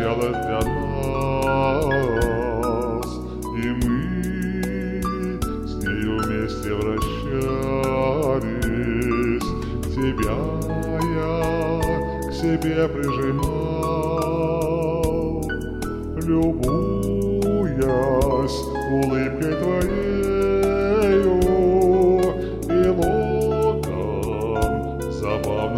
прощалась для нас, и мы с нею вместе вращались. Тебя я к себе прижимал, любуясь улыбкой твоею, и локон забавно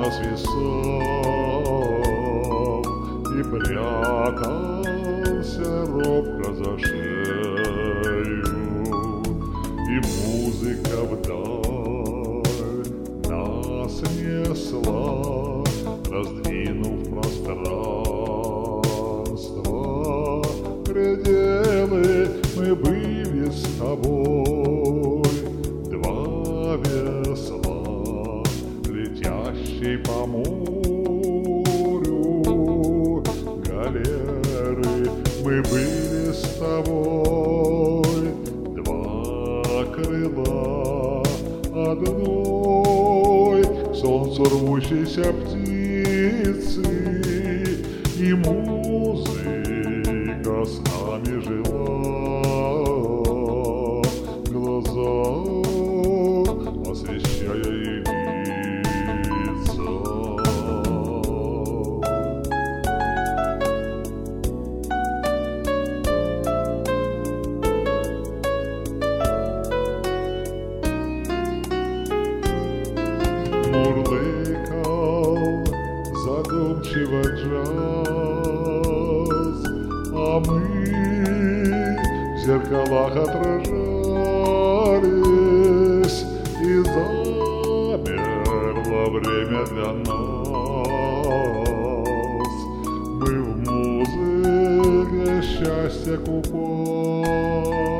свисал, и прятался робко за шею, и музыка вдаль нас несла, раздвинув пространство. Пределы мы были с тобой, два весла, летящие по морю галеры. Мы были с тобой, два крыла, одной к солнцу рвущейся птицы, и музыка с нами жила, глаза освещая ей лица. Мурлыкал задумчиво джаз, а мы в зеркалах отражались, и замерло время для нас. Мы в музыке счастья купались.